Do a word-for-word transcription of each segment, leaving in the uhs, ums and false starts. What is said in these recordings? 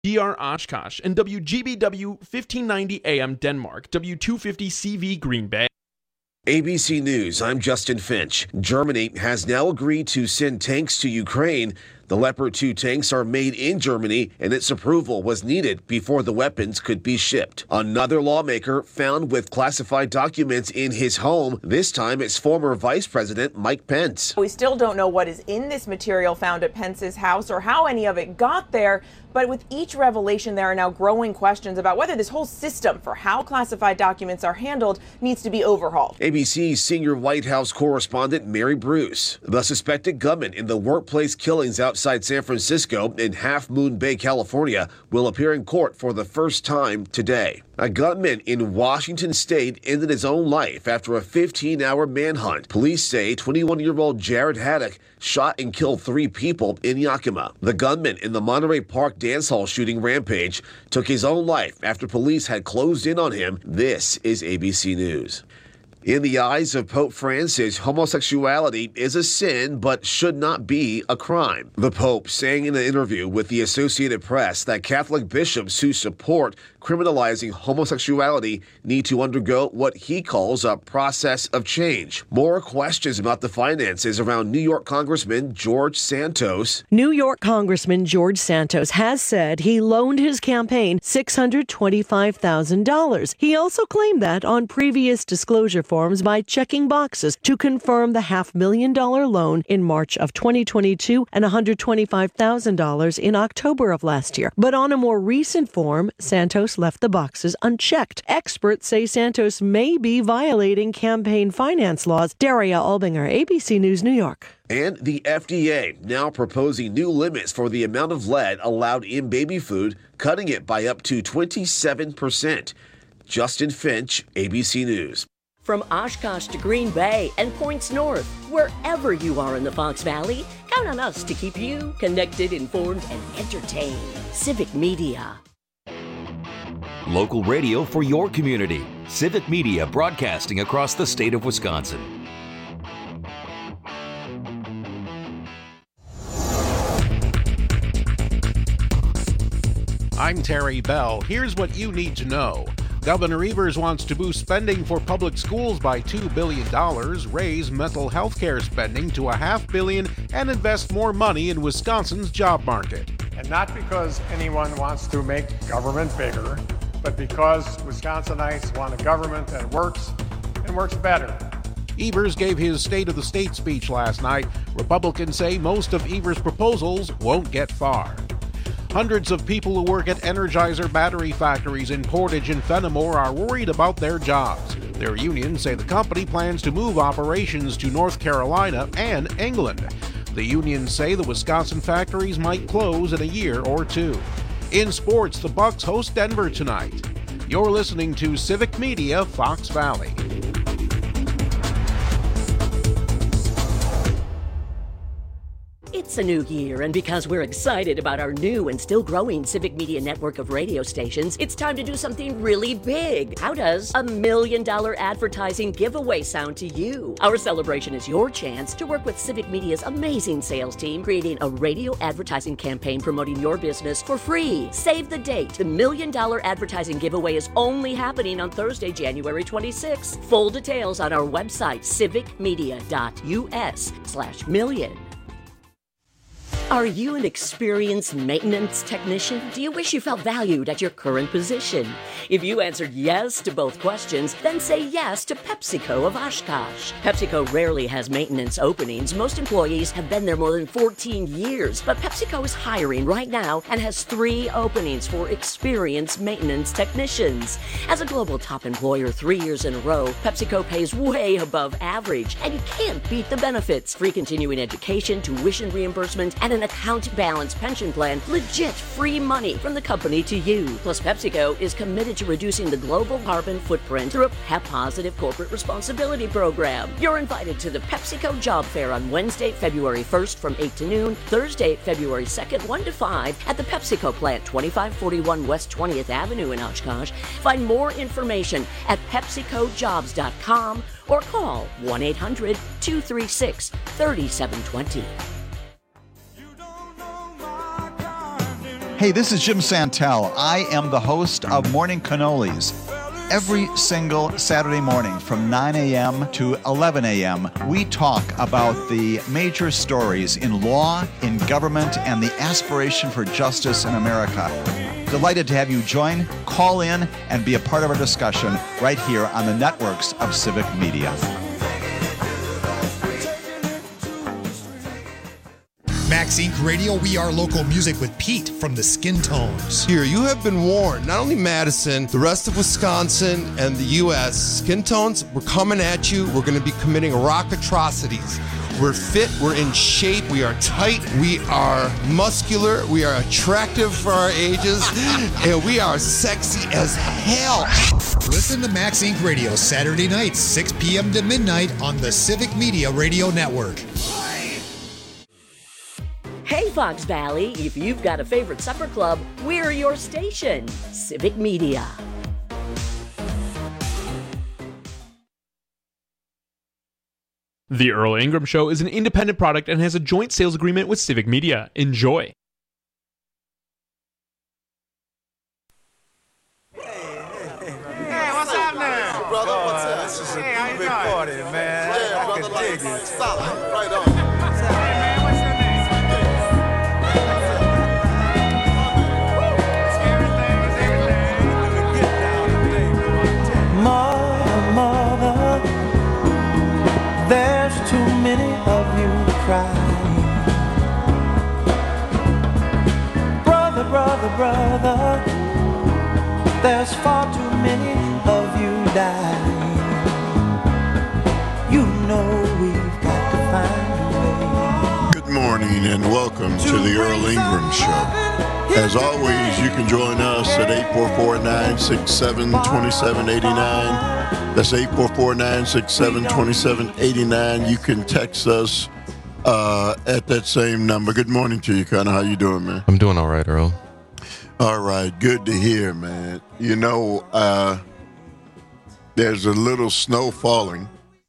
D R Oshkosh, and W G B W fifteen ninety A M Denmark, W two fifty C V Green Bay. A B C News, I'm Justin Finch. Germany has now agreed to send tanks to Ukraine. The Leopard two tanks are made in Germany, and its approval was needed before the weapons could be shipped. Another lawmaker found with classified documents in his home. This time it's former Vice President Mike Pence. We still don't know what is in this material found at Pence's house or how any of it got there. But with each revelation, there are now growing questions about whether this whole system for how classified documents are handled needs to be overhauled. A B C's senior White House correspondent Mary Bruce. The suspected gunman in the workplace killings outside San Francisco in Half Moon Bay, California, will appear in court for the first time today. A gunman in Washington state ended his own life after a fifteen-hour manhunt. Police say twenty-one-year-old Jared Haddock shot and killed three people in Yakima. The gunman in the Monterey Park dance hall shooting rampage took his own life after police had closed in on him. This is A B C News. In the eyes of Pope Francis, homosexuality is a sin but should not be a crime. The Pope saying in an interview with the Associated Press that Catholic bishops who support criminalizing homosexuality need to undergo what he calls a process of change. More questions about the finances around New York Congressman George Santos. New York Congressman George Santos has said he loaned his campaign six hundred twenty-five thousand dollars. He also claimed that on previous disclosure forms by checking boxes to confirm the half million dollar loan in March of twenty twenty-two and one hundred twenty-five thousand dollars in October of last year. But on a more recent form, Santos left the boxes unchecked. Experts say Santos may be violating campaign finance laws. Daria Albinger, A B C News, New York. And the F D A now proposing new limits for the amount of lead allowed in baby food, cutting it by up to twenty-seven percent. Justin Finch, A B C News. From Oshkosh to Green Bay and points north, wherever you are in the Fox Valley, count on us to keep you connected, informed, and entertained. Civic Media. Local radio for your community. Civic Media broadcasting across the state of Wisconsin. I'm Terry Bell. Here's what you need to know. Governor Evers wants to boost spending for public schools by two billion dollars, raise mental health care spending to a half billion, and invest more money in Wisconsin's job market. And not because anyone wants to make government bigger, but because Wisconsinites want a government that works and works better. Evers gave his State of the State speech last night. Republicans say most of Evers' proposals won't get far. Hundreds of people who work at Energizer battery factories in Portage and Fenimore are worried about their jobs. Their unions say the company plans to move operations to North Carolina and England. The unions say the Wisconsin factories might close in a year or two. In sports, the Bucks host Denver tonight. You're listening to Civic Media, Fox Valley. It's a new year, and because we're excited about our new and still growing Civic Media network of radio stations, it's time to do something really big. How does a million dollar advertising giveaway sound to you? Our celebration is your chance to work with Civic Media's amazing sales team, creating a radio advertising campaign promoting your business for free. Save the date. The million dollar advertising giveaway is only happening on Thursday, January twenty-sixth. Full details on our website, civicmedia.us slash million. Are you an experienced maintenance technician? Do you wish you felt valued at your current position? If you answered yes to both questions, then say yes to PepsiCo of Oshkosh. PepsiCo rarely has maintenance openings. Most employees have been there more than fourteen years, but PepsiCo is hiring right now and has three openings for experienced maintenance technicians. As a global top employer three years in a row, PepsiCo pays way above average, and you can't beat the benefits. Free continuing education, tuition reimbursement, and an account balance pension plan, legit free money from the company to you. Plus, PepsiCo is committed to reducing the global carbon footprint through a P E P-positive corporate responsibility program. You're invited to the PepsiCo Job Fair on Wednesday, February first from eight to noon, Thursday, February second, one to five at the PepsiCo plant, twenty-five forty-one West twentieth Avenue in Oshkosh. Find more information at pepsico jobs dot com or call one eight hundred two three six three seven two zero. Hey, this is Jim Santel. I am the host of Morning Cannolis. Every single Saturday morning from nine a.m. to eleven a.m., we talk about the major stories in law, in government, and the aspiration for justice in America. Delighted to have you join, call in, and be a part of our discussion right here on the networks of Civic Media. Max Incorporated. Radio, we are local music with Pete from the Skin Tones. Here, you have been warned. Not only Madison, the rest of Wisconsin and the U S Skin Tones, we're coming at you. We're going to be committing rock atrocities. We're fit, we're in shape, we are tight, we are muscular, we are attractive for our ages, and we are sexy as hell. Listen to Max Incorporated. Radio Saturday nights, six p.m. to midnight on the Civic Media Radio Network. Hey, Fox Valley, if you've got a favorite supper club, we're your station. Civic Media. The Earl Ingram Show is an independent product and has a joint sales agreement with Civic Media. Enjoy. Hey, what's happening? Brother, what's up? This is a hey, how you big doing? party, man. Yeah, I brother, can like dig it. solid. Right on. Hey, man, what's your name? Mother, mother, there's too many of you crying. Brother, brother, brother, there's far too many of you dying. You know we've got to find a way. Good morning and welcome to the Earl Ingram Show. As always, you can join us at eight four four, nine six seven, two seven eight nine. That's eight four four, nine six seven, two seven eight nine. You can text us uh, at that same number. Good morning to you, Connor. How you doing, man? I'm doing all right, Earl. All right. Good to hear, man. You know, uh, there's a little snow falling.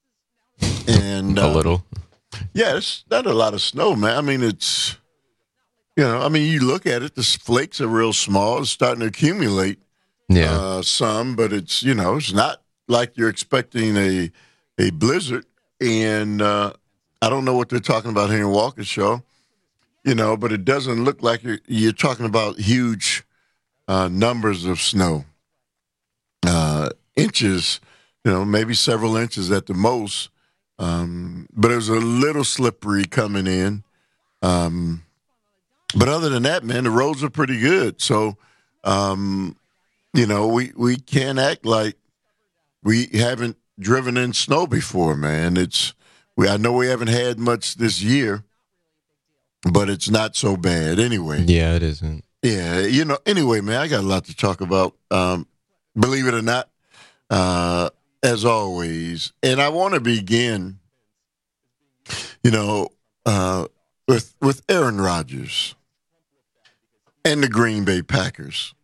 and uh, A little? Yeah, it's not a lot of snow, man. I mean, it's... You know, I mean, you look at it, the flakes are real small. It's starting to accumulate yeah. uh, some, but it's, you know, it's not like you're expecting a a blizzard. And uh, I don't know what they're talking about here in Waukesha, you know, but it doesn't look like you're, you're talking about huge uh, numbers of snow. Uh, inches, you know, maybe several inches at the most. Um, but it was a little slippery coming in. Um But other than that, man, the roads are pretty good. So, um, you know, we, we can't act like we haven't driven in snow before, man. It's we I know we haven't had much this year, but it's not so bad anyway. Yeah, it isn't. Yeah, you know, anyway, man, I got a lot to talk about, um, believe it or not, uh, as always. And I want to begin, you know, uh, with with Aaron Rodgers and the Green Bay Packers.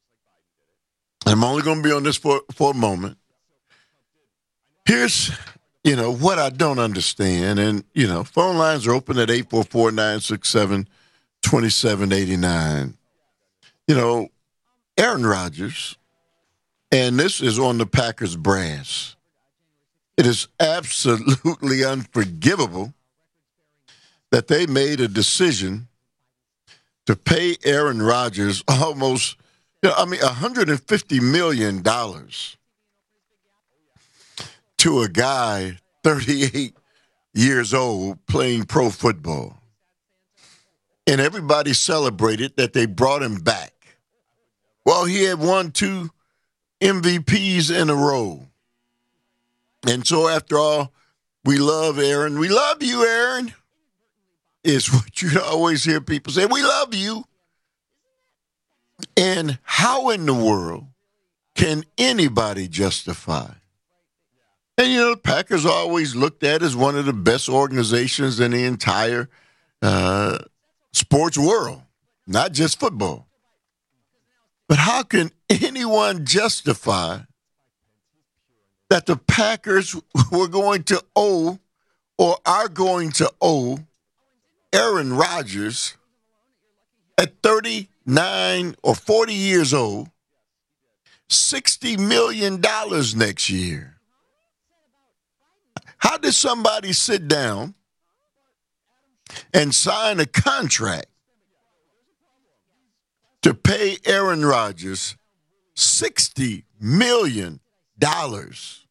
I'm only going to be on this for, for a moment. Here's, you know, what I don't understand. And, you know, phone lines are open at eight four four, nine six seven, two seven eight nine. You know, Aaron Rodgers, and this is on the Packers brass. It is absolutely unforgivable that they made a decision to pay Aaron Rodgers almost, you know, I mean, one hundred fifty million dollars to a guy thirty-eight years old playing pro football. And everybody celebrated that they brought him back. Well, he had won two M V Ps in a row. And so after all, we love Aaron. We love you, Aaron. Is what you always hear people say. We love you. And how in the world can anybody justify? And, you know, the Packers are always looked at as one of the best organizations in the entire uh, sports world, not just football. But how can anyone justify that the Packers were going to owe or are going to owe Aaron Rodgers at thirty-nine thirty-nine or forty years old, sixty million dollars next year. How did somebody sit down and sign a contract to pay Aaron Rodgers sixty million dollars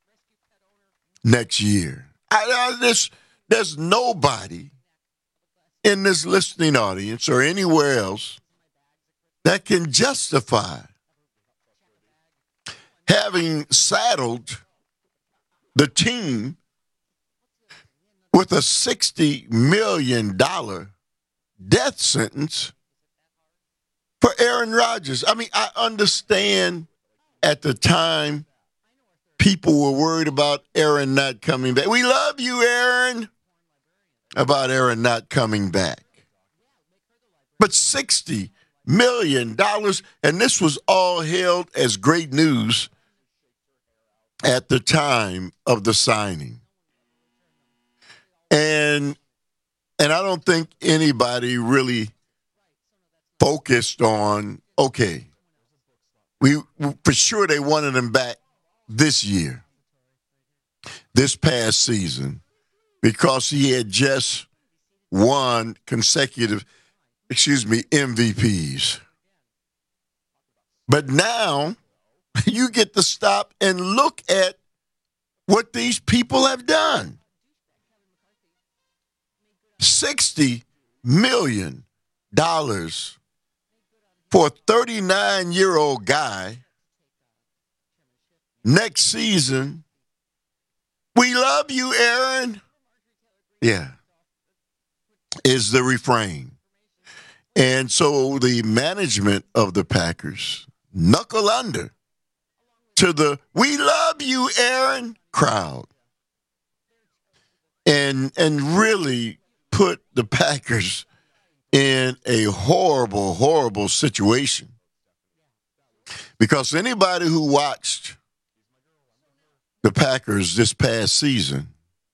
next year? I, I, there's, there's nobody in this listening audience or anywhere else that can justify having saddled the team with a sixty million dollars death sentence for Aaron Rodgers. I mean, I understand at the time people were worried about Aaron not coming back. We love you, Aaron. About Aaron not coming back. But sixty million dollars, and this was all hailed as great news at the time of the signing. And and I don't think anybody really focused on, okay, we for sure they wanted him back this year, this past season, because he had just won consecutive, excuse me, M V Ps. But now you get to stop and look at what these people have done. sixty million dollars for a thirty-nine-year-old guy. Next season, we love you, Aaron. Yeah, is the refrain. And so the management of the Packers knuckle under to the "we love you, Aaron" crowd, and and really put the Packers in a horrible, horrible situation. Because anybody who watched the Packers this past season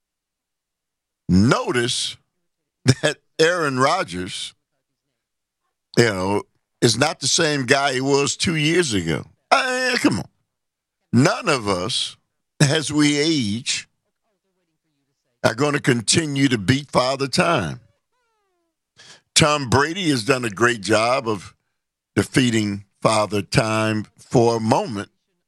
notice that Aaron Rodgers, you know, is not the same guy he was two years ago. I mean, come on. None of us, as we age, are going to continue to beat Father Time. Tom Brady has done a great job of defeating Father Time for a moment.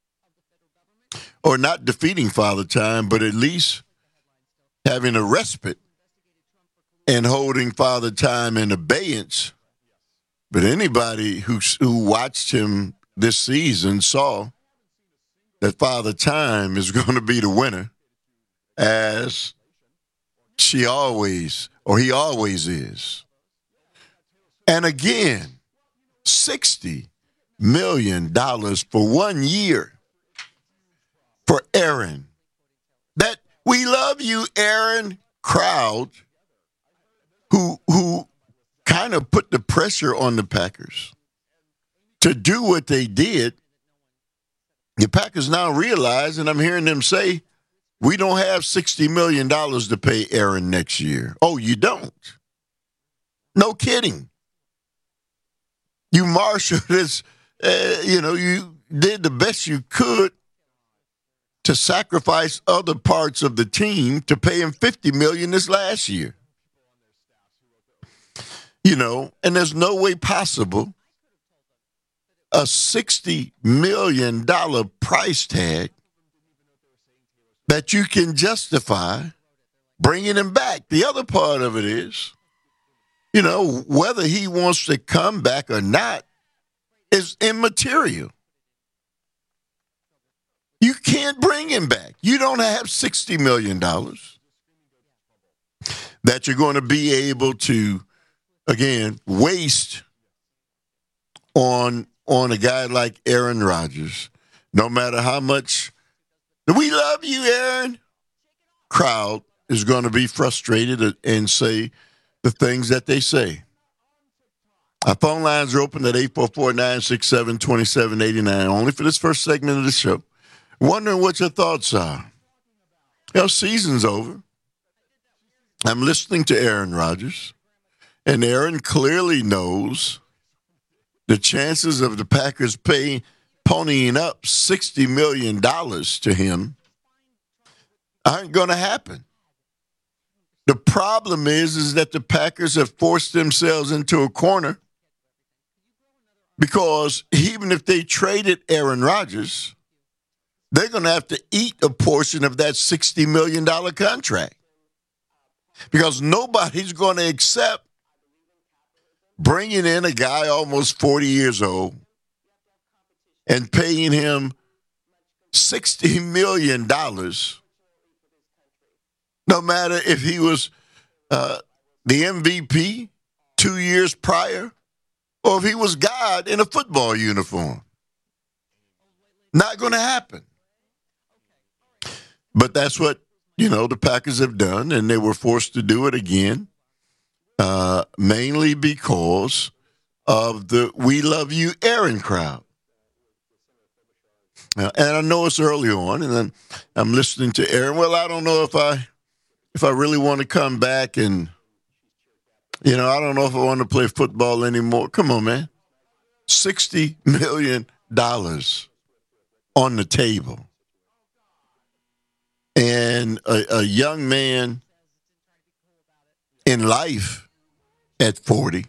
Or not defeating Father Time, but at least having a respite and holding Father Time in abeyance. But anybody who, who watched him this season saw that Father Time is going to be the winner, as she always, or he always is. And again, sixty million dollars for one year for Aaron. That "we love you, Aaron" crowd who who kind of put the pressure on the Packers to do what they did. The Packers now realize, and I'm hearing them say, we don't have sixty million dollars to pay Aaron next year. Oh, you don't? No kidding. You marshaled this, uh, you know, you did the best you could to sacrifice other parts of the team to pay him fifty million dollars this last year. You know, and there's no way possible a sixty million dollars price tag that you can justify bringing him back. The other part of it is, you know, whether he wants to come back or not is immaterial. You can't bring him back. You don't have sixty million dollars that you're going to be able to, again, waste on, on a guy like Aaron Rodgers. No matter how much "we love you, Aaron" crowd is going to be frustrated and say the things that they say. Our phone lines are open at eight four four, nine six seven, two seven eight nine, only for this first segment of the show. Wondering what your thoughts are. You know, season's over. I'm listening to Aaron Rodgers, and Aaron clearly knows the chances of the Packers paying, ponying up sixty million dollars to him aren't going to happen. The problem is, is that the Packers have forced themselves into a corner because even if they traded Aaron Rodgers, they're going to have to eat a portion of that sixty million dollars contract because nobody's going to accept bringing in a guy almost forty years old and paying him sixty million dollars, no matter if he was uh, the M V P two years prior or if he was God in a football uniform. Not going to happen. But that's what, you know, the Packers have done, and they were forced to do it again. Uh, mainly because of the "We Love You, Aaron" crowd. Uh, and I know it's early on, and then I'm listening to Aaron. Well, I don't know if I if I really want to come back, and, you know, I don't know if I want to play football anymore. Come on, man. sixty million dollars on the table. And a, a young man in life at forty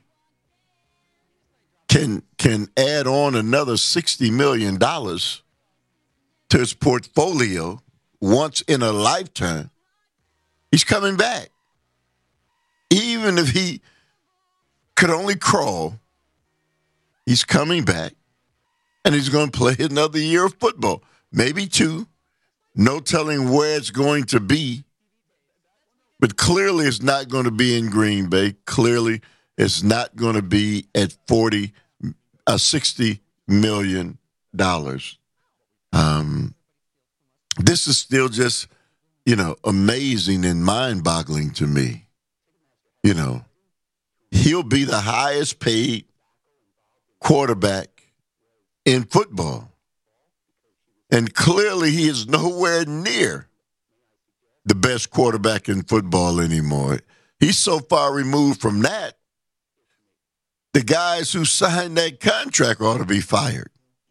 can can add on another sixty million dollars to his portfolio once in a lifetime. He's coming back. Even if he could only crawl, he's coming back, and he's going to play another year of football, maybe two. No telling where it's going to be. But clearly it's not going to be in Green Bay. Clearly it's not going to be at forty, uh, sixty million dollars. Um, this is still just, you know, amazing and mind-boggling to me. You know, he'll be the highest paid quarterback in football. And clearly he is nowhere near the best quarterback in football anymore. He's so far removed from that, the guys who signed that contract ought to be fired.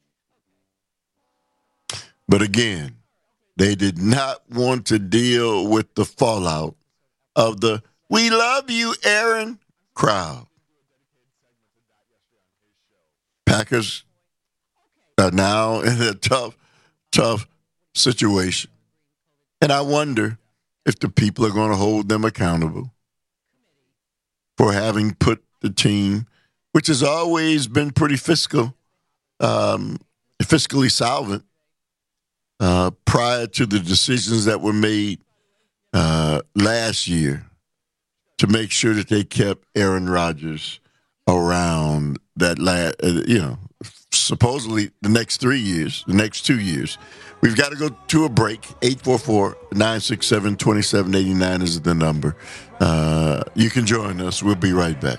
But again, they did not want to deal with the fallout of the "We love you, Aaron" crowd. Packers are now in a tough, tough situation. And I wonder if the people are going to hold them accountable for having put the team, which has always been pretty fiscal, um, fiscally solvent, uh, prior to the decisions that were made uh, last year to make sure that they kept Aaron Rodgers around that, la- uh, you know, supposedly the next three years, the next two years. We've got to go to a break. eight four four, nine six seven, two seven eight nine is the number. Uh, you can join us. We'll be right back.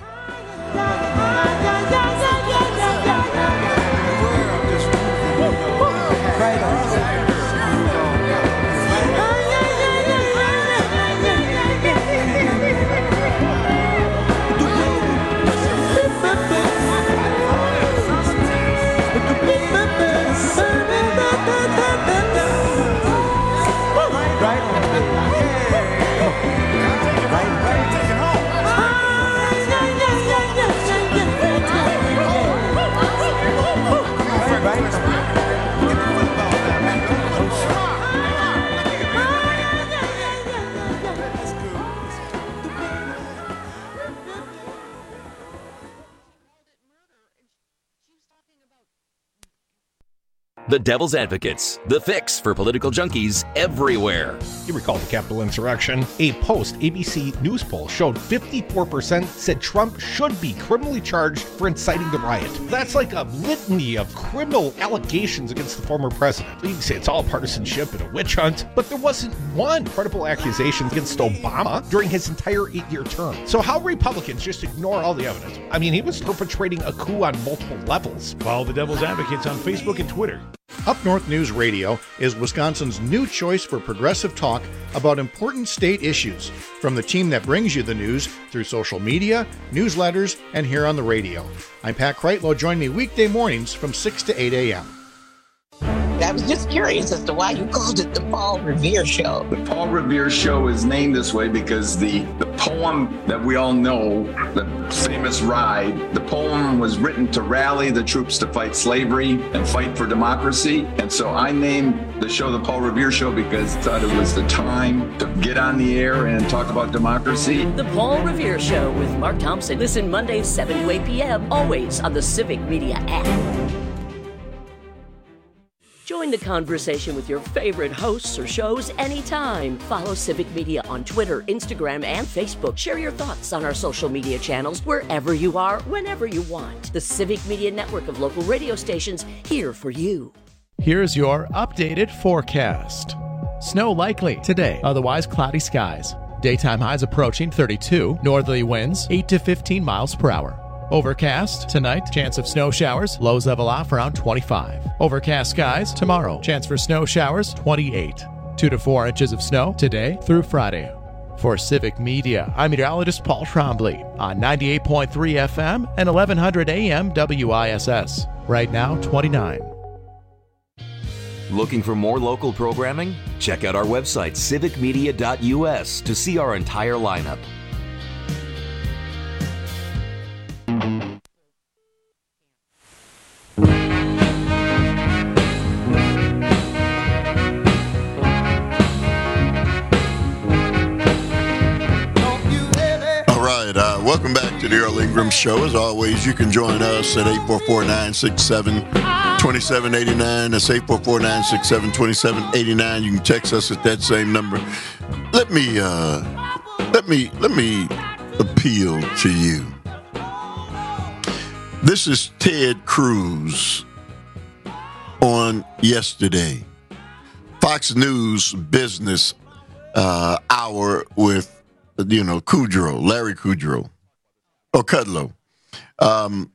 The Devil's Advocates, the fix for political junkies everywhere. You recall the Capitol insurrection? A post-A B C News poll showed fifty-four percent said Trump should be criminally charged for inciting the riot. That's like a litany of criminal allegations against the former president. You can say it's all partisanship and a witch hunt, but there wasn't one credible accusation against Obama during his entire eight-year term. So how Republicans just ignore all the evidence? I mean, he was perpetrating a coup on multiple levels. Follow the Devil's Advocates on Facebook and Twitter. Up North News Radio is Wisconsin's new choice for progressive talk about important state issues, from the team that brings you the news through social media, newsletters, and here on the radio. I'm Pat Kreitlow. Join me weekday mornings from six to eight a.m. I was just curious as to why you called it the Paul Revere Show. The Paul Revere Show is named this way because the, the poem that we all know, the famous Ride, the poem was written to rally the troops to fight slavery and fight for democracy. And so I named the show the Paul Revere Show because I thought it was the time to get on the air and talk about democracy. The Paul Revere Show with Mark Thompson. Listen Mondays, seven to eight p.m., always on the Civic Media app. Join the conversation with your favorite hosts or shows anytime. Follow Civic Media on Twitter, Instagram, and Facebook. Share your thoughts on our social media channels wherever you are, whenever you want. The Civic Media network of local radio stations here for you. Here's your updated forecast. Snow likely today, otherwise cloudy skies. Daytime highs approaching thirty-two, northerly winds eight to fifteen miles per hour. Overcast tonight, chance of snow showers, lows level off around twenty-five. Overcast skies tomorrow, chance for snow showers twenty-eight. two to four inches of snow today through Friday. For Civic Media, I'm meteorologist Paul Trombley on ninety-eight point three F M and eleven hundred A M W I S S. Right now, twenty-nine. Looking for more local programming? Check out our website, civic media dot U S, to see our entire lineup. Uh, welcome back to the Earl Ingram Show. As always, you can join us at eight four four, nine six seven, two seven eight nine. That's eight four four, nine six seven, two seven eight nine. You can text us at that same number. Let me, uh, let me, let me appeal to you. This is Ted Cruz on yesterday. Fox News Business uh, Hour with You know, Kudlow, Larry Kudlow, or Kudlow. Um,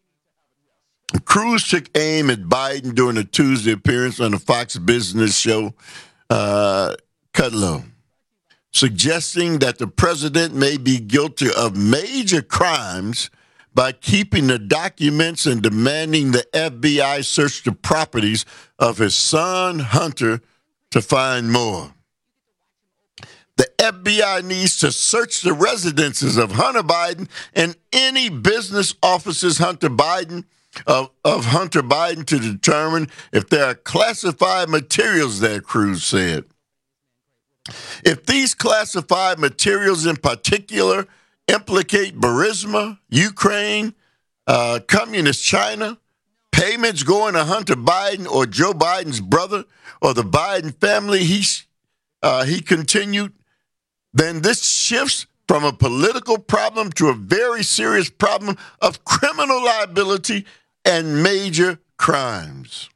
Cruz took aim at Biden during a Tuesday appearance on the Fox Business show, uh, Kudlow, suggesting that the president may be guilty of major crimes by keeping the documents and demanding the F B I search the properties of his son, Hunter, to find more. The F B I needs to search the residences of Hunter Biden and any business offices Hunter Biden of, of Hunter Biden to determine if there are classified materials there, Cruz said. If these classified materials in particular implicate Burisma, Ukraine, uh, Communist China, payments going to Hunter Biden or Joe Biden's brother or the Biden family, he, uh, he continued, then this shifts from a political problem to a very serious problem of criminal liability and major crimes.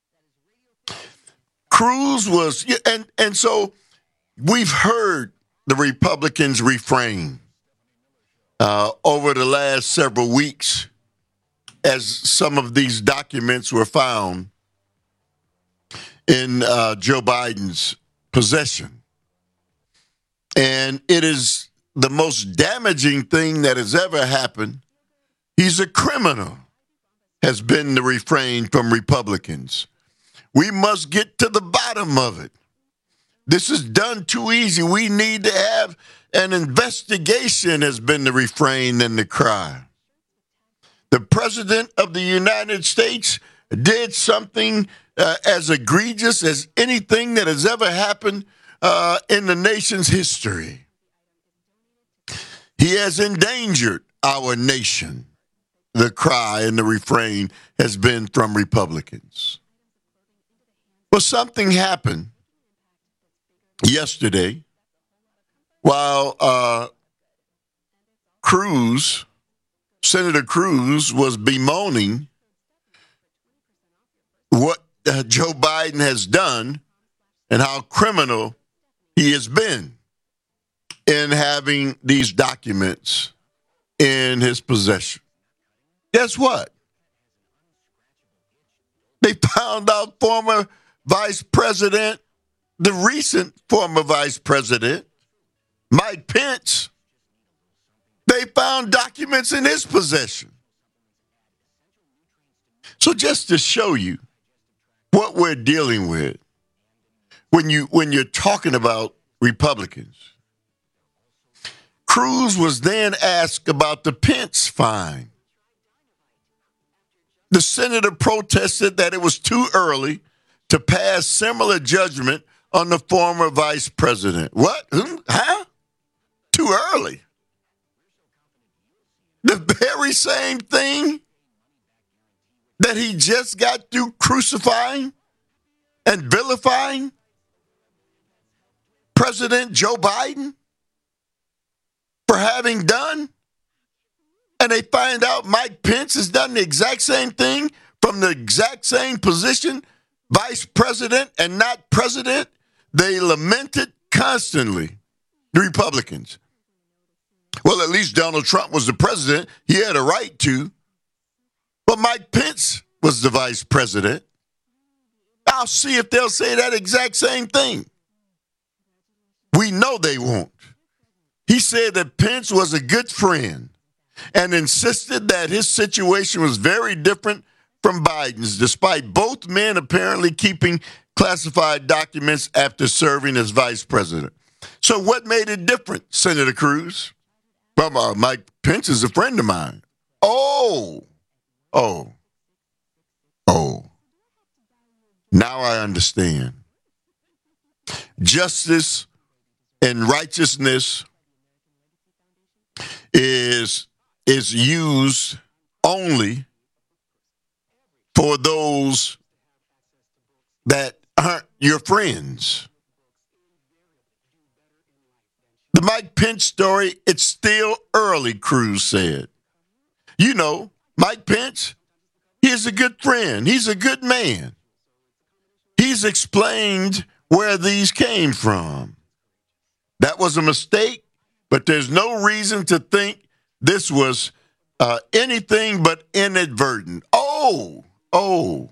Cruz was, and, and so we've heard the Republicans refrain uh, over the last several weeks as some of these documents were found in uh, Joe Biden's possession. And it is the most damaging thing that has ever happened. He's a criminal, has been the refrain from Republicans. We must get to the bottom of it. This is done too easy. We need to have an investigation, has been the refrain and the cry. The president of the United States did something uh, as egregious as anything that has ever happened Uh, in the nation's history. He has endangered our nation. The cry and the refrain has been from Republicans. Well, something happened yesterday while uh, Cruz, Senator Cruz, was bemoaning what uh, Joe Biden has done and how criminal he has been in having these documents in his possession. Guess what? They found out former Vice President, the recent former Vice President, Mike Pence, they found documents in his possession. So just to show you what we're dealing with when you when you're talking about Republicans, Cruz was then asked about the Pence fine. The senator protested that it was too early to pass similar judgment on the former vice president. What? Huh? Too early. The very same thing that he just got through crucifying and vilifying President Joe Biden for having done. And they find out Mike Pence has done the exact same thing from the exact same position, vice president and not president. They lamented constantly, the Republicans. Well, at least Donald Trump was the president. He had a right to. But Mike Pence was the vice president. I'll see if they'll say that exact same thing. We know they won't. He said that Pence was a good friend and insisted that his situation was very different from Biden's, despite both men apparently keeping classified documents after serving as vice president. So what made it different, Senator Cruz? Well, uh, Mike Pence is a friend of mine. Oh, oh, oh. Now I understand. Justice and righteousness is, is used only for those that aren't your friends. The Mike Pence story, it's still early, Cruz said. You know, Mike Pence, he is a good friend. He's a good man. He's explained where these came from. That was a mistake, but there's no reason to think this was uh, anything but inadvertent. Oh, oh.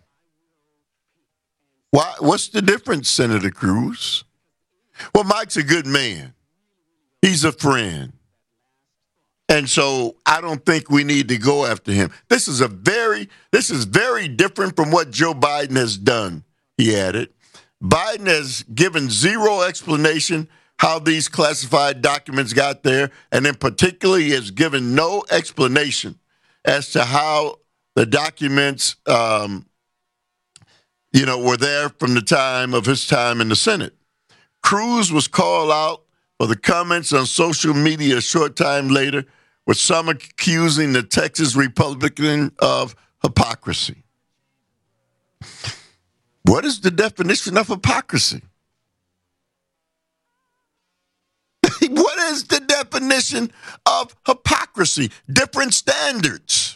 Why? What's the difference, Senator Cruz? Well, Mike's a good man. He's a friend. And so I don't think we need to go after him. This is a very, this is very different from what Joe Biden has done, he added. Biden has given zero explanation how these classified documents got there, and in particular, he has given no explanation as to how the documents, um, you know, were there from the time of his time in the Senate. Cruz was called out for the comments on social media a short time later, with some accusing the Texas Republican of hypocrisy. What is the definition of hypocrisy? What is the definition of hypocrisy? Different standards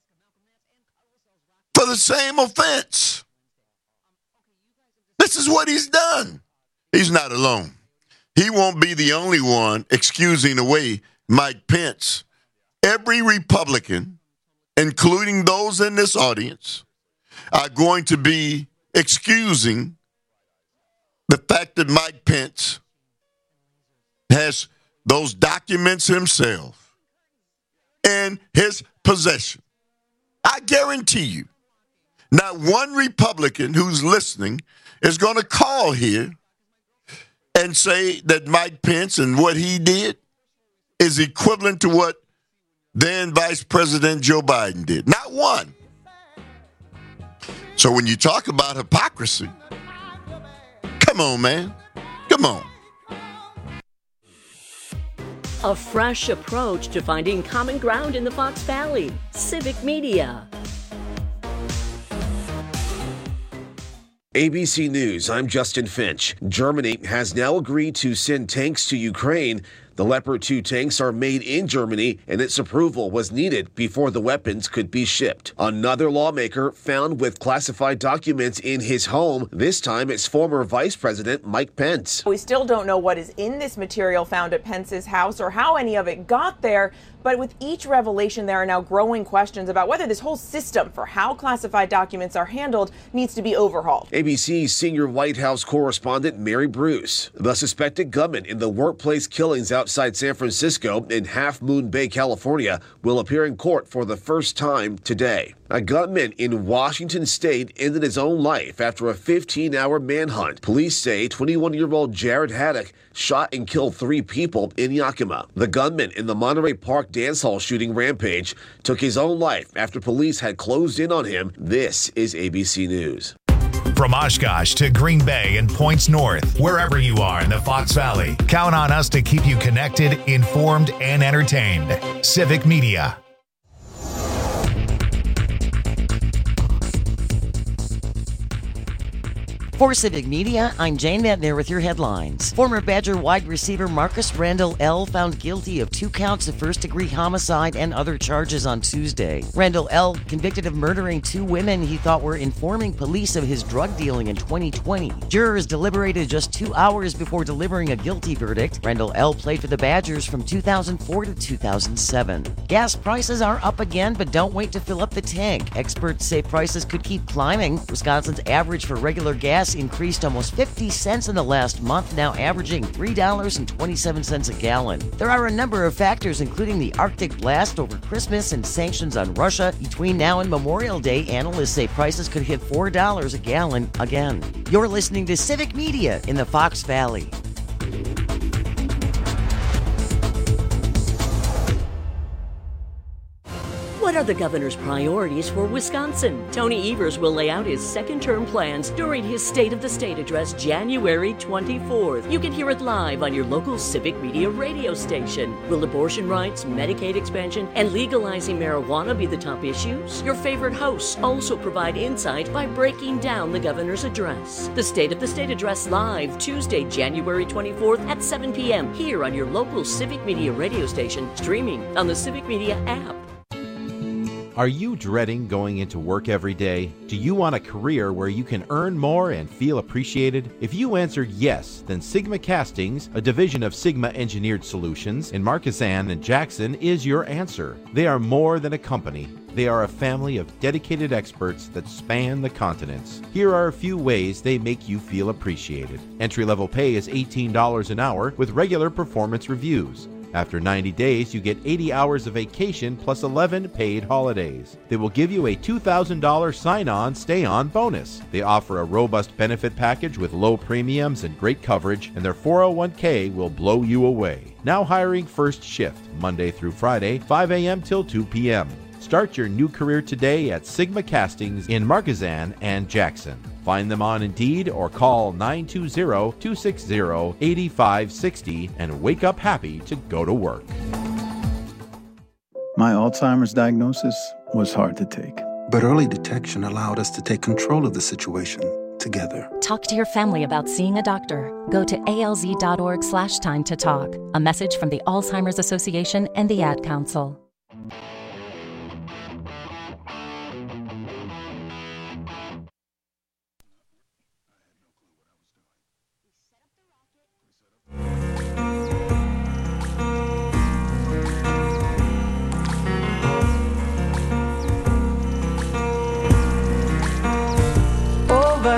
for the same offense. This is what he's done. He's not alone. He won't be the only one excusing away Mike Pence. Every Republican, including those in this audience, are going to be excusing the fact that Mike Pence has those documents himself in his possession. I guarantee you, not one Republican who's listening is going to call here and say that Mike Pence and what he did is equivalent to what then Vice President Joe Biden did. Not one. So when you talk about hypocrisy, come on, man. Come on. A fresh approach to finding common ground in the Fox Valley. Civic Media. A B C News, I'm Justin Finch. Germany has now agreed to send tanks to Ukraine. The Leopard two tanks are made in Germany, and its approval was needed before the weapons could be shipped. Another lawmaker found with classified documents in his home. This time, it's former Vice President Mike Pence. We still don't know what is in this material found at Pence's house or how any of it got there, But with each revelation, there are now growing questions about whether this whole system for how classified documents are handled needs to be overhauled. A B C's senior White House correspondent Mary Bruce. The suspected gunman in the workplace killings outside San Francisco in Half Moon Bay, California, will appear in court for the first time today. A gunman in Washington state ended his own life after a fifteen-hour manhunt. Police say twenty-one-year-old Jared Haddock shot and killed three people in Yakima. The gunman in the Monterey Park dance hall shooting rampage took his own life after police had closed in on him. This is A B C News. From Oshkosh to Green Bay and points north, wherever you are in the Fox Valley, count on us to keep you connected, informed, and entertained. Civic Media. For Civic Media, I'm Jane Metner with your headlines. Former Badger wide receiver Marcus Randall L. found guilty of two counts of first-degree homicide and other charges on Tuesday. Randall L. convicted of murdering two women he thought were informing police of his drug dealing in twenty twenty. Jurors deliberated just two hours before delivering a guilty verdict. Randall L. played for the Badgers from two thousand four to two thousand seven. Gas prices are up again, but don't wait to fill up the tank. Experts say prices could keep climbing. Wisconsin's average for regular gas increased almost fifty cents in the last month, now averaging three dollars and twenty-seven cents a gallon. There are a number of factors, including the Arctic blast over Christmas and sanctions on Russia. Between now and Memorial Day, analysts say prices could hit four dollars a gallon again. You're listening to Civic Media in the Fox Valley. What are the governor's priorities for Wisconsin? Tony Evers will lay out his second-term plans during his State of the State address January twenty-fourth. You can hear it live on your local Civic Media radio station. Will abortion rights, Medicaid expansion, and legalizing marijuana be the top issues? Your favorite hosts also provide insight by breaking down the governor's address. The State of the State address live Tuesday, January twenty-fourth at seven p.m. here on your local Civic Media radio station, streaming on the Civic Media app. Are you dreading going into work every day? Do you want a career where you can earn more and feel appreciated? If you answered yes, then Sigma Castings, a division of Sigma Engineered Solutions in Marquezan and Jackson, is your answer. They are more than a company. They are a family of dedicated experts that span the continents. Here are a few ways they make you feel appreciated. Entry-level pay is eighteen dollars an hour with regular performance reviews. After ninety days, you get eighty hours of vacation plus eleven paid holidays. They will give you a two thousand dollars sign-on, stay-on bonus. They offer a robust benefit package with low premiums and great coverage, and their four oh one k will blow you away. Now hiring first shift, Monday through Friday, five a.m. till two p.m. Start your new career today at Sigma Castings in Marquezan and Jackson. Find them on Indeed or call nine two zero, two six zero, eight five six zero and wake up happy to go to work. My Alzheimer's diagnosis was hard to take. But early detection allowed us to take control of the situation together. Talk to your family about seeing a doctor. Go to alz.org slash time to talk. A message from the Alzheimer's Association and the Ad Council. Over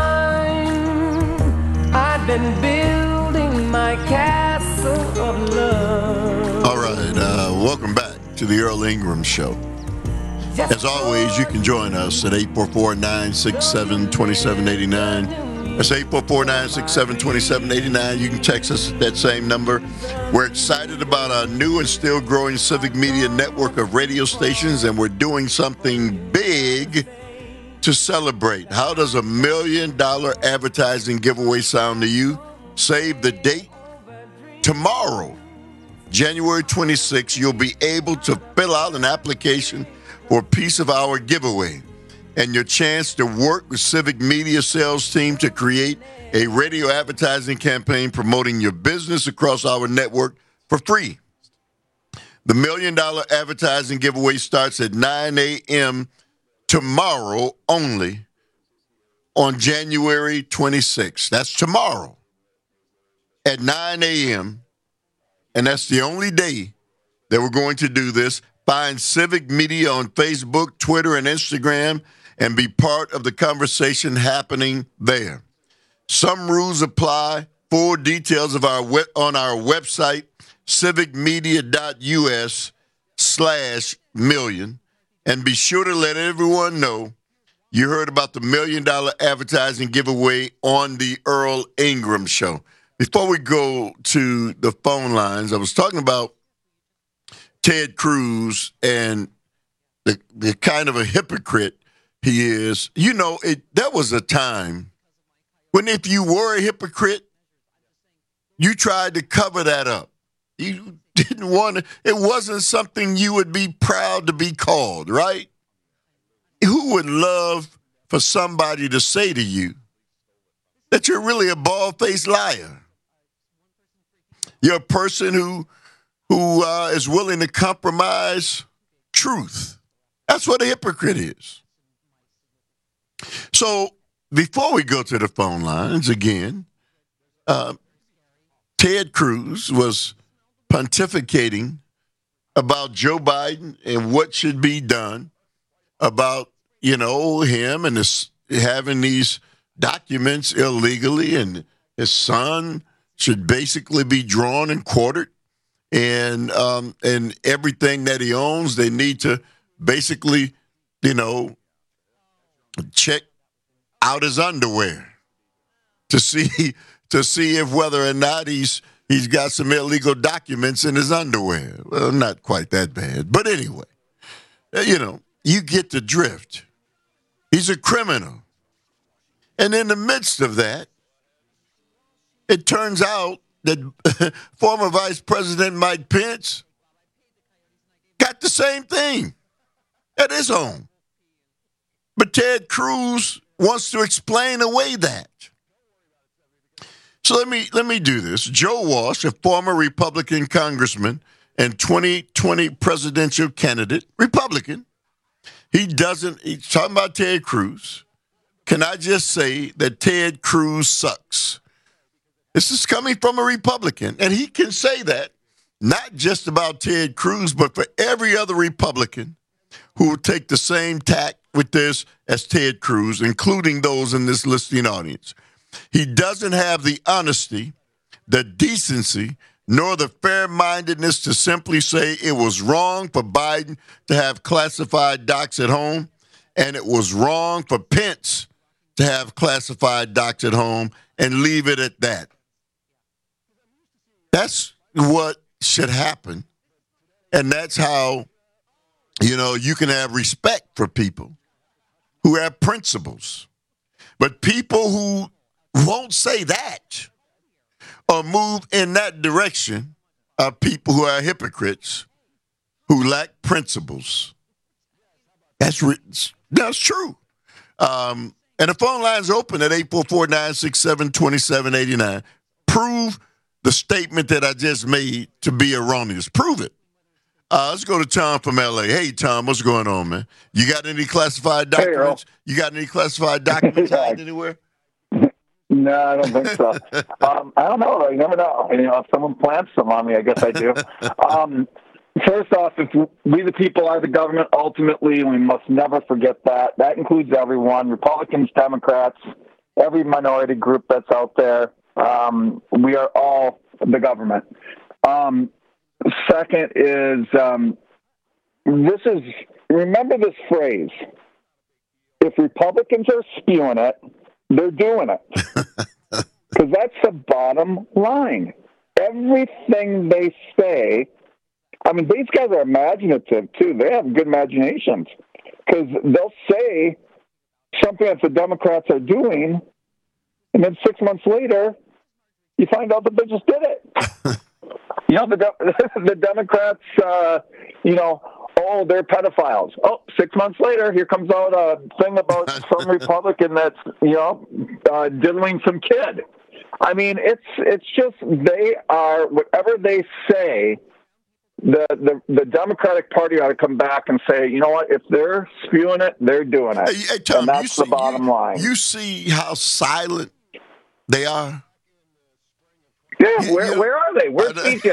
time, I've been building my castle of love. All right, uh, welcome back to the Earl Ingram Show. As always, you can join us at eight four four, nine six seven, two seven eight nine. That's eight four four, nine six seven, two seven eight nine. You can text us at that same number. We're excited about our new and still growing Civic Media network of radio stations, and we're doing something big to celebrate. How does a million dollar advertising giveaway sound to you? Save the date. Tomorrow, January twenty-sixth, you'll be able to fill out an application for a piece of our giveaway and your chance to work with Civic Media sales team to create a radio advertising campaign promoting your business across our network for free. The million dollar advertising giveaway starts at nine a.m. tomorrow only on January twenty-sixth. That's tomorrow at nine a.m. And that's the only day that we're going to do this. Find Civic Media on Facebook, Twitter, and Instagram, and be part of the conversation happening there. Some rules apply. Full details of our we- on our website, civicmedia.us slash million. And be sure to let everyone know you heard about the million dollar advertising giveaway on the Earl Ingram Show. Before we go to the phone lines, I was talking about Ted Cruz and the, the kind of a hypocrite he is. You know, it, there was a time when if you were a hypocrite, you tried to cover that up. You didn't want to, it wasn't something you would be proud to be called, right? Who would love for somebody to say to you that you're really a bald-faced liar? You're a person who who uh, is willing to compromise truth. That's what a hypocrite is. So before we go to the phone lines again, uh, Ted Cruz was pontificating about Joe Biden and what should be done about, you know, him and his having these documents illegally, and his son should basically be drawn and quartered, and um, and everything that he owns, they need to basically, you know, check out his underwear to see to see if whether or not he's he's got some illegal documents in his underwear. Well, not quite that bad, but anyway, you know, you get the drift. He's a criminal. And in the midst of that, it turns out that former Vice President Mike Pence got the same thing at his home. But Ted Cruz wants to explain away that. So let me let me do this. Joe Walsh, a former Republican congressman and twenty twenty presidential candidate, Republican, he doesn't, he's talking about Ted Cruz. Can I just say that Ted Cruz sucks? This is coming from a Republican, and he can say that not just about Ted Cruz, but for every other Republican who will take the same tack with this as Ted Cruz, including those in this listening audience. He doesn't have the honesty, the decency, nor the fair-mindedness to simply say it was wrong for Biden to have classified docs at home, and it was wrong for Pence to have classified docs at home, and leave it at that. That's what should happen, and that's how, you know, you can have respect for people who have principles. But people who won't say that or move in that direction are people who are hypocrites, who lack principles. That's re- that's true. Um, and the phone line's open at eight four four, nine six seven, two seven eight nine. Prove the statement that I just made to be erroneous. Prove it. Uh, let's go to Tom from L A. Hey, Tom, what's going on, man? You got any classified documents? Hey, you got any classified documents hiding anywhere? No, I don't think so. um, I don't know. You never know. You know, if someone plants them on me, I guess I do. Um, first off, if we the people are the government, ultimately, we must never forget that. That includes everyone, Republicans, Democrats, every minority group that's out there. Um, we are all the government. Um, second is, um, this is, remember this phrase, if Republicans are spewing it, they're doing it. Because that's the bottom line. Everything they say, I mean, these guys are imaginative, too. They have good imaginations. Because they'll say something that the Democrats are doing, and then six months later, you find out that they just did it. You know, the, the Democrats, uh, you know, oh, they're pedophiles. Oh, six months later, here comes out a thing about some Republican that's, you know, uh, diddling some kid. I mean, it's it's just they are, whatever they say, the, the, the Democratic Party ought to come back and say, you know what, if they're spewing it, they're doing it. Hey, hey, Tom, and that's see, the bottom you, line. You see how silent they are? Yeah, where, you know, where are they? Where's P J?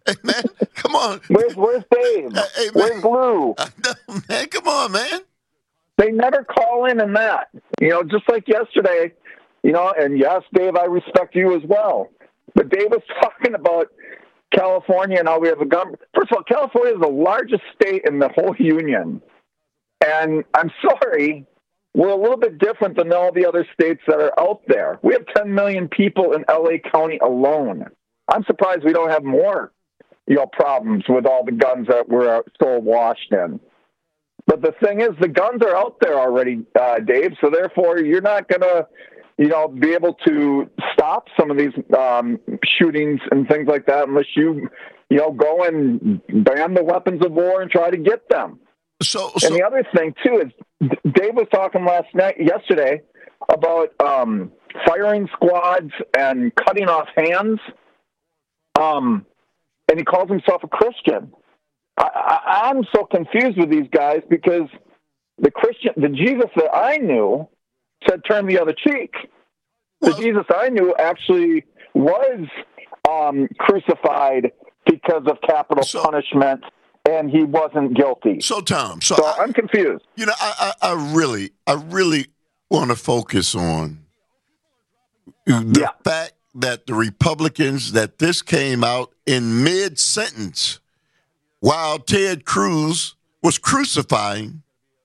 Hey, man, come on. Where's Where's Dave? Hey, where's Lou? No, man, come on, man. They never call in and that. You know, just like yesterday, you know, and yes, Dave, I respect you as well. But Dave was talking about California and how we have a gun. First of all, California is the largest state in the whole union. And I'm sorry, we're a little bit different than all the other states that are out there. We have ten million people in L A County alone. I'm surprised we don't have more, you know, problems with all the guns that we're so washed in. But the thing is, the guns are out there already, uh, Dave, so therefore you're not going to, you know, be able to stop some of these um, shootings and things like that unless you, you know, go and ban the weapons of war and try to get them. So, so and the other thing, too, is Dave was talking last night, yesterday, about um, firing squads and cutting off hands. Um, and he calls himself a Christian. I, I, I'm so confused with these guys because the Christian, the Jesus that I knew said turn the other cheek. The well, Jesus I knew actually was um, crucified because of capital so, punishment, and he wasn't guilty. So, Tom, so, so I, I'm confused. You know, I, I, I really, I really want to focus on the yeah. fact that the Republicans, that this came out in mid-sentence while Ted Cruz was crucifying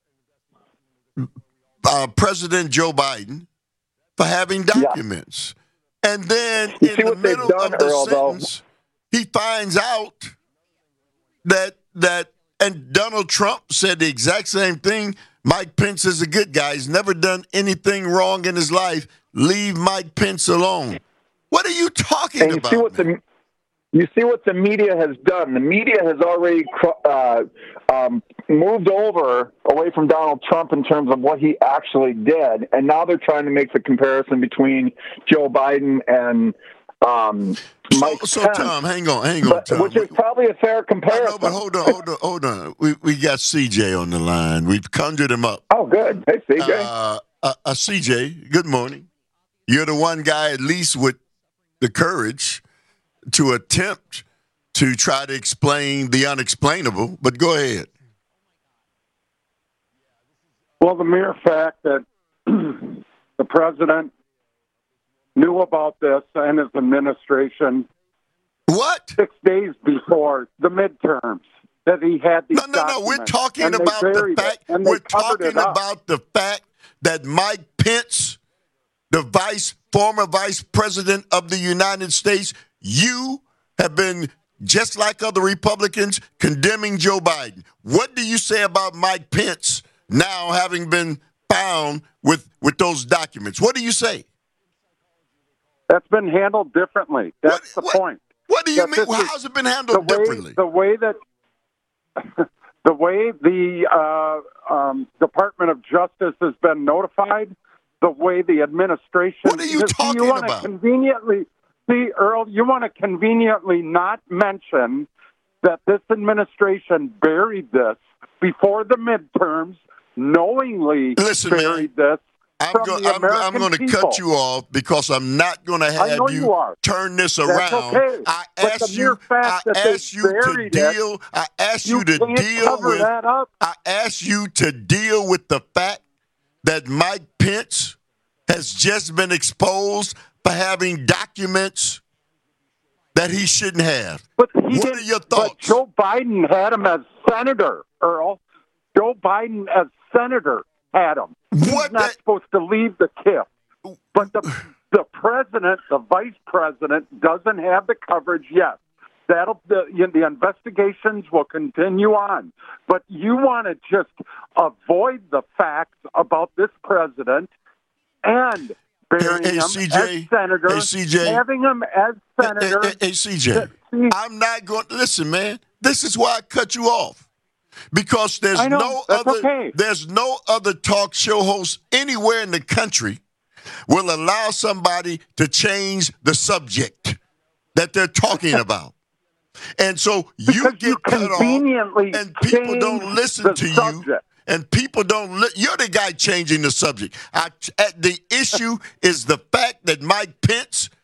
uh, President Joe Biden for having documents. Yeah. And then you in the middle done, of the Earl, sentence, though? he finds out that, that, and Donald Trump said the exact same thing. Mike Pence is a good guy. He's never done anything wrong in his life. Leave Mike Pence alone. What are you talking and you about? See what the, you see what the media has done. The media has already uh, um, moved over away from Donald Trump in terms of what he actually did, and now they're trying to make the comparison between Joe Biden and um, Mike so, Pence. So, Tom, hang on, hang on, but, Tom. Which is probably a fair comparison. I know, but hold on, hold on, hold on. We we got C J on the line. We've conjured him up. Oh, good. Hey, C J. Uh, uh, uh, C J, good morning. You're the one guy, at least, with the courage to attempt to try to explain the unexplainable, but go ahead. Well, the mere fact that the president knew about this and his administration what six days before the midterms that he had these no no no we're talking about the fact we're talking about the fact that Mike Pence, the vice former vice president of the United States, you have been, just like other Republicans, condemning Joe Biden. What do you say about Mike Pence now having been found with, with those documents? What do you say? That's been handled differently. That's what, the point. What do you mean? How's it been handled the way, differently? The way that the way the uh, um, Department of Justice has been notified, the way the administration. What are you talking you about? Conveniently, see, Earl, you want to conveniently not mention that this administration buried this before the midterms, knowingly Listen, buried man, this. I'm going I'm going to cut you off because I'm not going to have you, you turn this That's around. Okay. I but asked you I asked you to deal it, I asked you you to deal with that up. I asked you to deal with the fact that Mike Pence has just been exposed for having documents that he shouldn't have. But he what did, are your thoughts? But Joe Biden had him as senator, Earl. Joe Biden as senator had him. He's what not that, supposed to leave the K I F. But the the president, the vice president, doesn't have the coverage yet. That'll the, the investigations will continue on. But you want to just avoid the facts about this president and burying hey, hey, him C J, as senator, hey, C J, having him as senator. Hey, hey, hey C J, I'm not going. Listen, man. This is why I cut you off. Because there's no other okay. there's no other talk show host anywhere in the country will allow somebody to change the subject that they're talking about. And so you because get you cut off and people don't listen to subject. you. And people don't li- you're the guy changing the subject. I, the issue is the fact that Mike Pence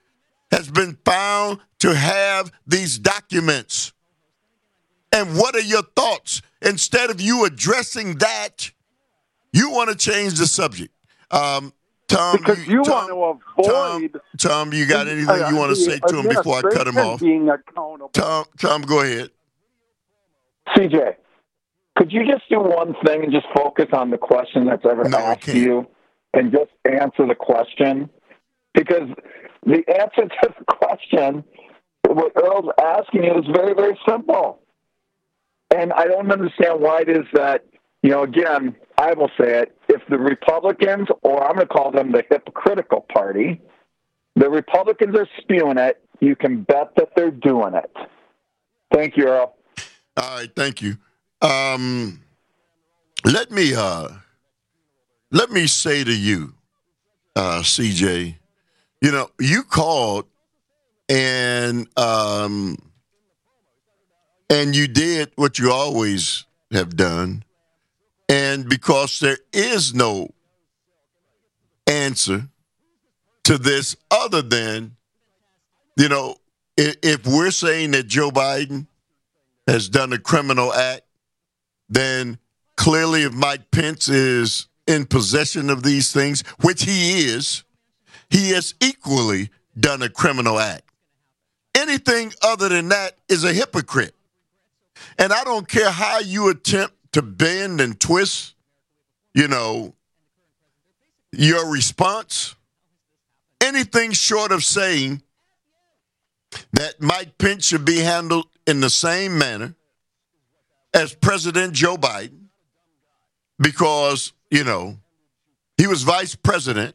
has been found to have these documents. And what are your thoughts? Instead of you addressing that, you want to change the subject. Um, Tom, because you, you Tom, want to avoid. Tom, Tom, you got anything you want to say to him before I cut him off? Being accountable. Tom, Tom, go ahead. C J, could you just do one thing and just focus on the question that's ever no, asked you and just answer the question? Because the answer to the question, what Earl's asking you, is very, very simple. And I don't understand why it is that, you know, again, I will say it, if the Republicans, or I'm going to call them the hypocritical party, the Republicans are spewing it, you can bet that they're doing it. Thank you, Earl. All right, thank you. Um, let me uh, let me say to you, uh, C J, you know, you called and um, and you did what you always have done. And because there is no answer to this other than, you know, if, if we're saying that Joe Biden has done a criminal act, then clearly if Mike Pence is in possession of these things, which he is, he has equally done a criminal act. Anything other than that is a hypocrite. And I don't care how you attempt to bend and twist, you know, your response. Anything short of saying that Mike Pence should be handled in the same manner as President Joe Biden, because, you know, he was vice president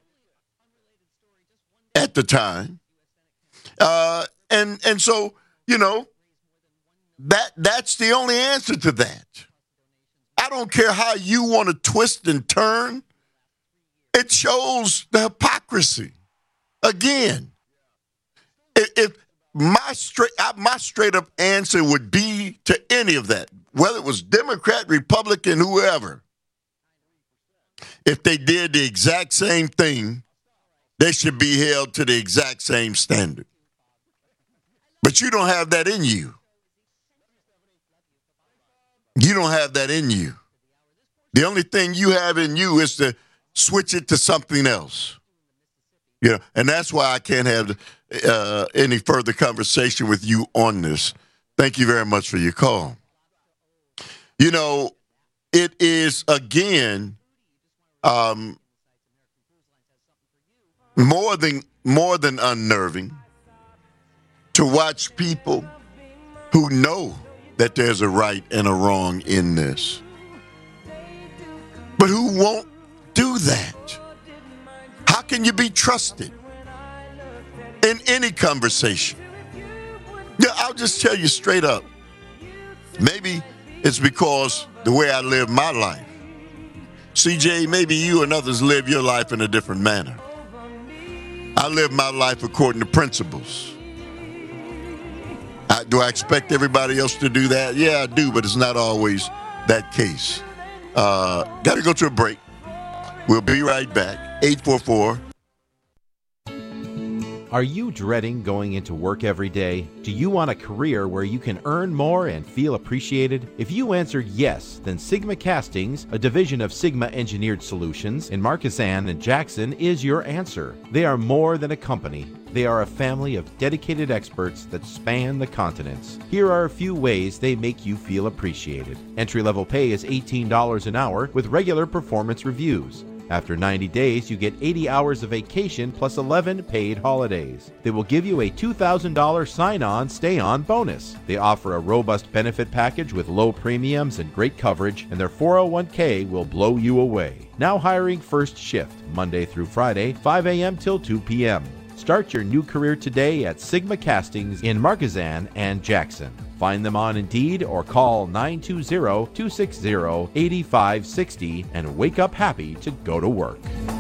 at the time. Uh, and and so, you know, that that's the only answer to that. I don't care how you want to twist and turn. It shows the hypocrisy. Again, if, if my straight my straight up answer would be to any of that, whether it was Democrat, Republican, whoever, if they did the exact same thing, they should be held to the exact same standard. But you don't have that in you. You don't have that in you. The only thing you have in you is to switch it to something else. You know, and that's why I can't have uh, any further conversation with you on this. Thank you very much for your call. You know, it is, again, um, more than more than unnerving to watch people who know that there's a right and a wrong in this, but who won't do that. How can you be trusted in any conversation? Yeah, I'll just tell you straight up. Maybe it's because the way I live my life. C J, maybe you and others live your life in a different manner. I live my life according to principles. I, do I expect everybody else to do that? Yeah, I do, but it's not always that case. Uh, got to go to a break. We'll be right back. eight four four. Are you dreading going into work every day? Do you want a career where you can earn more and feel appreciated? If you answered yes, then Sigma Castings, a division of Sigma Engineered Solutions in Markesan and Jackson, is your answer. They are more than a company. They are a family of dedicated experts that span the continents. Here are a few ways they make you feel appreciated. Entry-level pay is eighteen dollars an hour with regular performance reviews. After ninety days, you get eighty hours of vacation plus eleven paid holidays. They will give you a two thousand dollars sign-on, stay-on bonus. They offer a robust benefit package with low premiums and great coverage, and their four oh one k will blow you away. Now hiring first shift, Monday through Friday, five a.m. till two p.m. Start your new career today at Sigma Castings in Markesan and Jackson. Find them on Indeed or call nine two zero, two six zero, eight five six zero and wake up happy to go to work.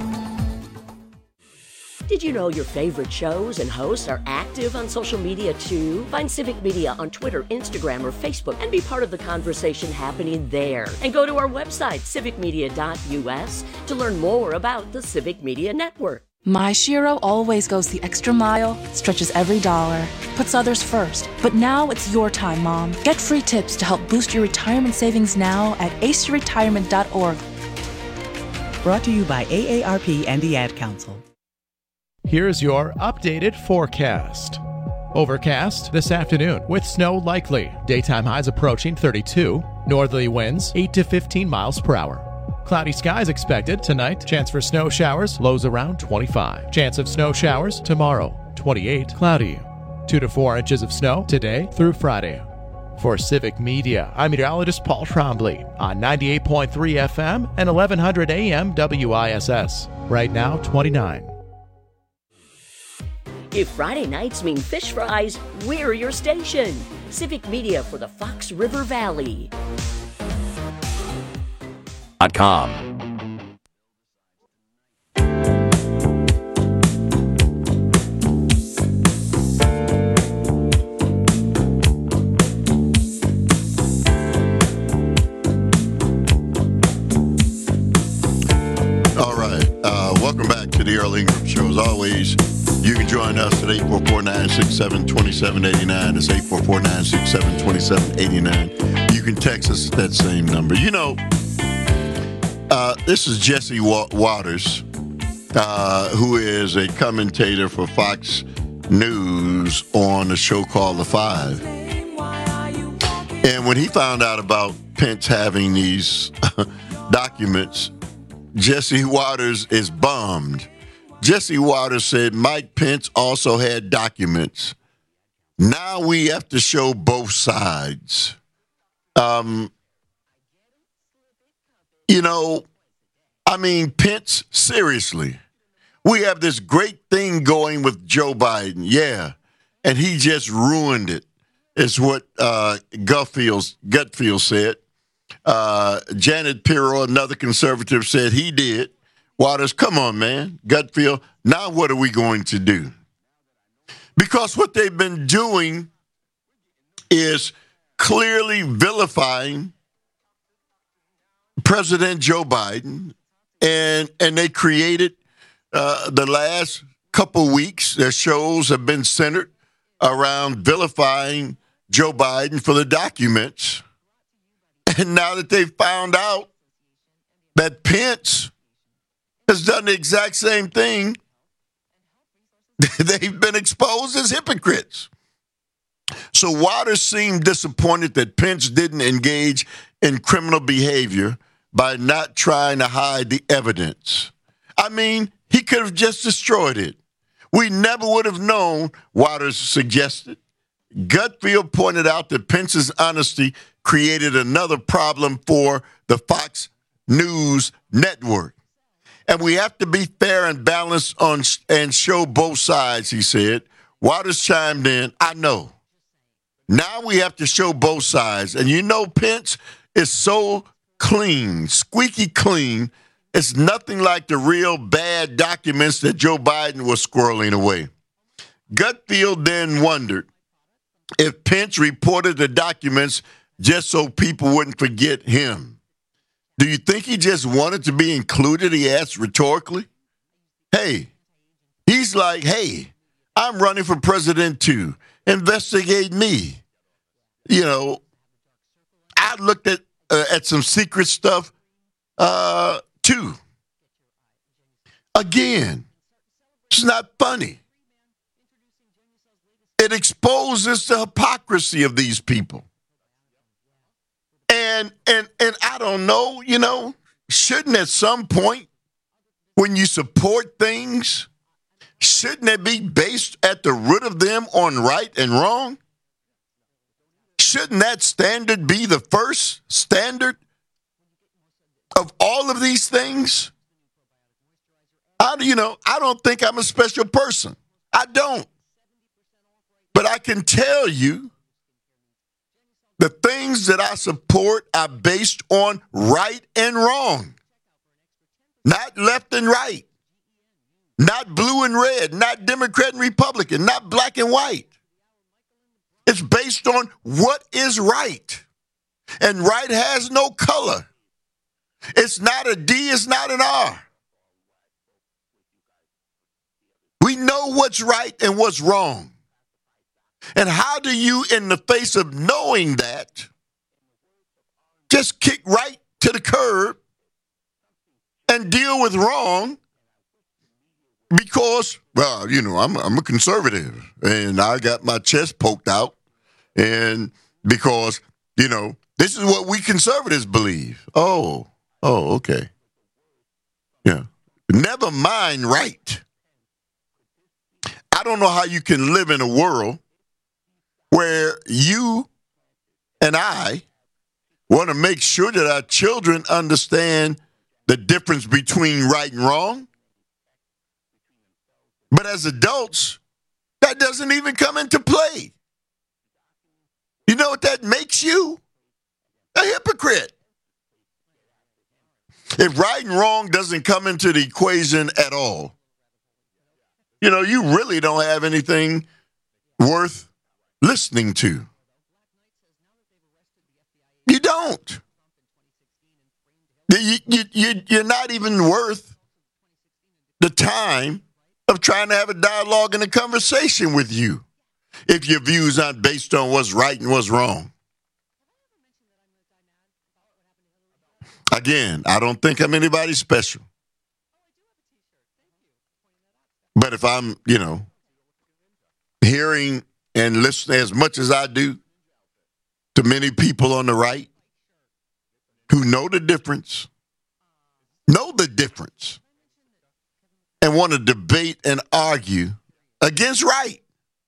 Did you know your favorite shows and hosts are active on social media too? Find Civic Media on Twitter, Instagram, or Facebook and be part of the conversation happening there. And go to our website, civic media dot u s, to learn more about the Civic Media Network. My Shiro always goes the extra mile, stretches every dollar, puts others first. But now it's your time, Mom. Get free tips to help boost your retirement savings now at ace your retirement dot org. Brought to you by A A R P and the Ad Council. Here's your updated forecast. Overcast this afternoon with snow likely. Daytime highs approaching thirty-two. Northerly winds eight to fifteen miles per hour. Cloudy skies expected tonight. Chance for snow showers. Lows around twenty-five. Chance of snow showers tomorrow. twenty-eight. Cloudy. two to four inches of snow today through Friday. For Civic Media, I'm meteorologist Paul Trombley on ninety-eight point three F M and eleven hundred A M W I S S. Right now, twenty-nine. If Friday nights mean fish fries, we're your station. Civic Media for the Fox River Valley. .com. All right. Uh, welcome back to the Earl Ingram Show. As always, you can join us at eight four four, nine six seven, two seven eight nine. It's eight four four, nine six seven, two seven eight nine. You can text us at that same number. You know, uh, this is Jesse Waters, uh, who is a commentator for Fox News on a show called The Five. And when he found out about Pence having these documents, Jesse Waters is bummed. Jesse Waters said Mike Pence also had documents. Now we have to show both sides. Um, you know, I mean, Pence, seriously. We have this great thing going with Joe Biden, yeah, and he just ruined it, is what uh, Gutfield, Gutfield said. Uh, Janet Pirro, another conservative, said he did. Waters, come on, man. Gutfield, now what are we going to do? Because what they've been doing is clearly vilifying President Joe Biden, and and they created uh, the last couple weeks, their shows have been centered around vilifying Joe Biden for the documents. And now that they've found out that Pence has done the exact same thing, they've been exposed as hypocrites. So Waters seemed disappointed that Pence didn't engage in criminal behavior by not trying to hide the evidence. I mean, he could have just destroyed it. We never would have known, Waters suggested. Gutfield pointed out that Pence's honesty created another problem for the Fox News network. And we have to be fair and balanced on sh- and show both sides, he said. Waters chimed in, I know. Now we have to show both sides. And you know, Pence is so clean, squeaky clean. It's nothing like the real bad documents that Joe Biden was squirreling away. Gutfield then wondered if Pence reported the documents just so people wouldn't forget him. Do you think he just wanted to be included, he asked rhetorically? Hey, he's like, hey, I'm running for president too. Investigate me. You know, I looked at uh, at some secret stuff uh, too. Again, it's not funny. It exposes the hypocrisy of these people. And and and I don't know, you know, shouldn't at some point when you support things, shouldn't it be based at the root of them on right and wrong? Shouldn't that standard be the first standard of all of these things? I, you know, I don't think I'm a special person. I don't. But I can tell you the things that I support are based on right and wrong, not left and right, not blue and red, not Democrat and Republican, not black and white. It's based on what is right. And right has no color. It's not a D, it's not an R. know what's right and what's wrong? And how do you, in the face of knowing that, just kick right to the curb and deal with wrong because, well, you know, I'm, I'm a conservative and I got my chest poked out and because, you know, this is what we conservatives believe. Oh, oh, okay. Yeah. Never mind right. I don't know how you can live in a world where you and I want to make sure that our children understand the difference between right and wrong. But as adults, that doesn't even come into play. You know what that makes you? A hypocrite. If right and wrong doesn't come into the equation at all, you know, you really don't have anything worth listening to. You don't. You, you, you, you're not even worth the time of trying to have a dialogue and a conversation with you if your views aren't based on what's right and what's wrong. Again, I don't think I'm anybody special. But if I'm, you know, hearing and listening as much as I do to many people on the right who know the difference, know the difference, and want to debate and argue against right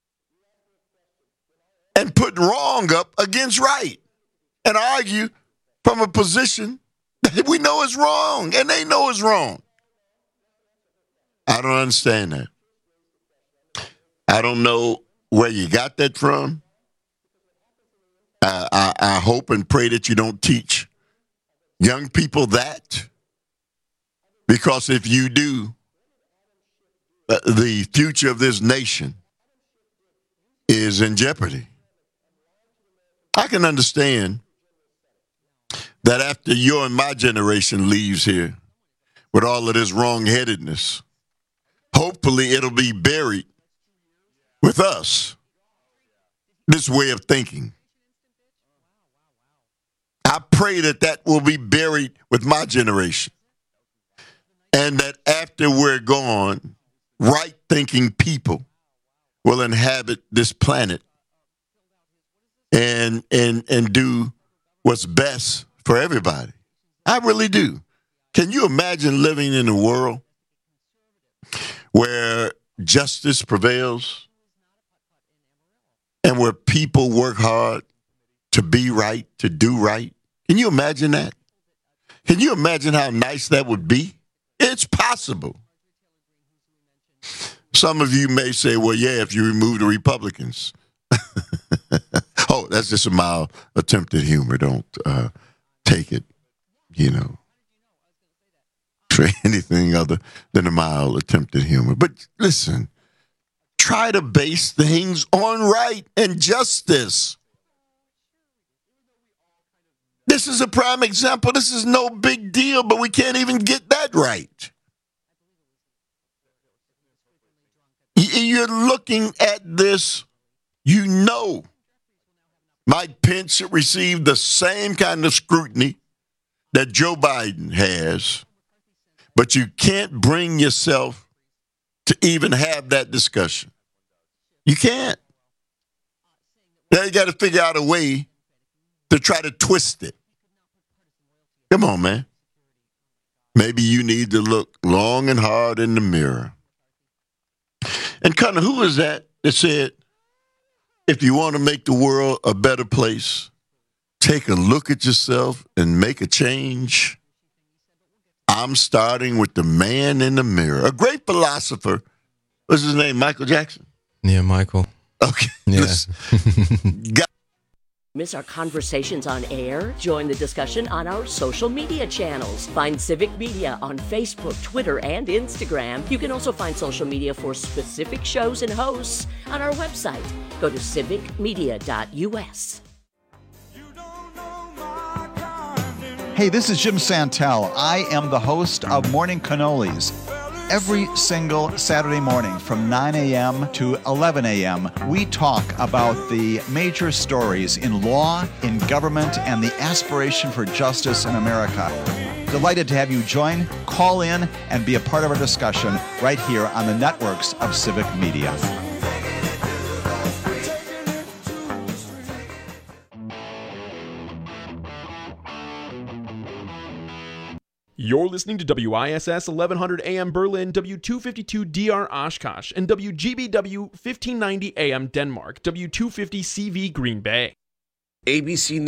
and put wrong up against right and argue from a position that we know is wrong and they know is wrong. I don't understand that. I don't know where you got that from. Uh, I, I hope and pray that you don't teach young people that, because if you do, uh, the future of this nation is in jeopardy. I can understand that after your and my generation leaves here with all of this wrong-headedness, hopefully it'll be buried with us, this way of thinking. I pray that that will be buried with my generation and that after we're gone, right-thinking people will inhabit this planet and, and, and do what's best for everybody. I really do. Can you imagine living in a world where justice prevails and where people work hard to be right, to do right? Can you imagine that? Can you imagine how nice that would be? It's possible. Some of you may say, well, yeah, if you remove the Republicans. Oh, that's just a mild attempt at humor. Don't uh, take it, you know, for anything other than a mild attempt at humor. But listen, try to base things on right and justice. This is a prime example. This is no big deal, but we can't even get that right. You're looking at this, you know, Mike Pence should receive the same kind of scrutiny that Joe Biden has, but you can't bring yourself to even have that discussion. You can't. Now you got to figure out a way to try to twist it. Come on, man. Maybe you need to look long and hard in the mirror. And kind of who is that that said, if you want to make the world a better place, take a look at yourself and make a change? I'm starting with the man in the mirror. A great philosopher. What's his name? Michael Jackson? Yeah, Michael. Okay. Yeah. Got- Miss our conversations on air? Join the discussion on our social media channels. Find Civic Media on Facebook, Twitter, and Instagram. You can also find social media for specific shows and hosts on our website. Go to civic media dot u s. Hey, this is Jim Santel. I am the host of Morning Cannolis. Every single Saturday morning from nine a.m. to eleven a.m., we talk about the major stories in law, in government, and the aspiration for justice in America. Delighted to have you join, call in, and be a part of our discussion right here on the networks of Civic Media. You're listening to W I S S eleven hundred A M Berlin, W two fifty-two D R Oshkosh, and W G B W fifteen ninety A M Denmark, W two fifty C V Green Bay. A B C